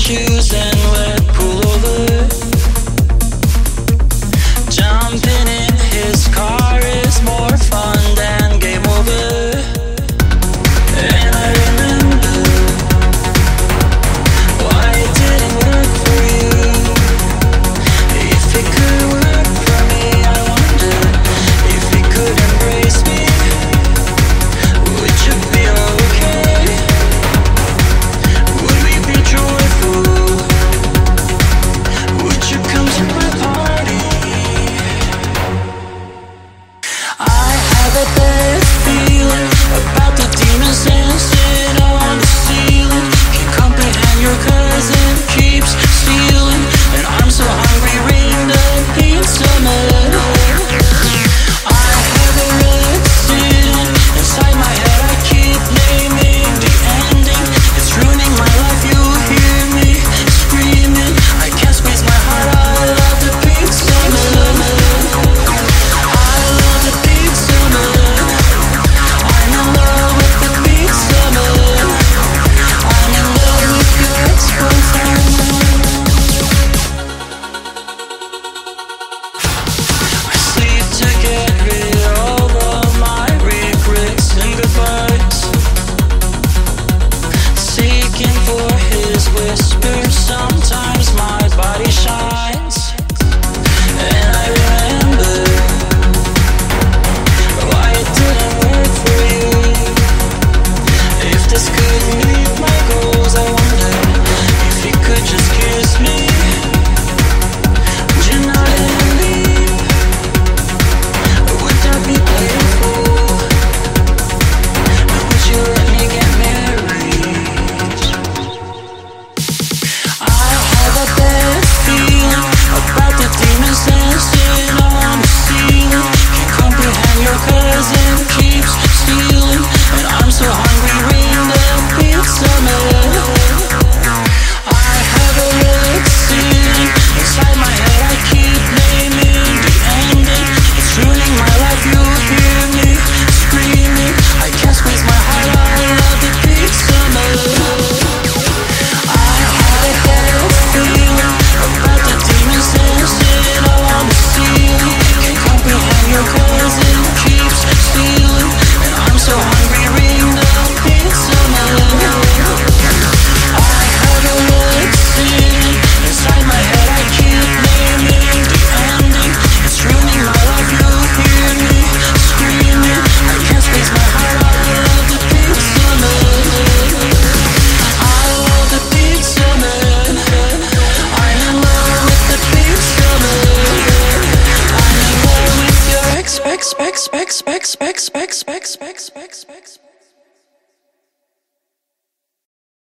shoes and wet pullover. Jumping in his car is more fun than game over. And I remember why it didn't work for you. If it could work for me, I wonder if it could embrace me. Would you be okay? Would we be joyful? Would you come to my party? I have a bad feeling about the demons dancing on the ceiling. Can't comprehend your cousin keeps stealing, and I'm so hungry, ring the pizza man. I have a red sin inside my head, I keep naming the ending. It's ruining my life, you hear me screaming. I can't squeeze my heart, I love the pizza man. I love the pizza man. I'm in love with the pizza man. I'm in love with your ex-boyfriend. I sleep to get rid of all my regrets and goodbyes, seeking for his whisper. Sometimes my body shines, and I remember why it didn't work for you. If this could meet my goals, I wonder if you could just kiss me. Would you not leave? Would that be playful? Would you let me get married? I have a bad feeling about the demons dancing on the ceiling. Can't comprehend your cousin keeps stealing, and I'm so hungry, ring the pizza man. I have a red sin inside my head, I keep naming the ending. It's ruining my life, you hear me screaming. I can't squeeze my heart, I love the pizza man. I have a bad feeling about the demons dancing on the ceiling. Can't comprehend your cousin keeps stealing, and I'm so hungry, ring the pizza man. I have a red sin inside my head, I keep naming the ending. It's ruining my life, you hear me screaming. I can't squeeze my heart, I love the pizza man. I love the pizza man. I'm in love with the pizza man. I'm in love with your ex.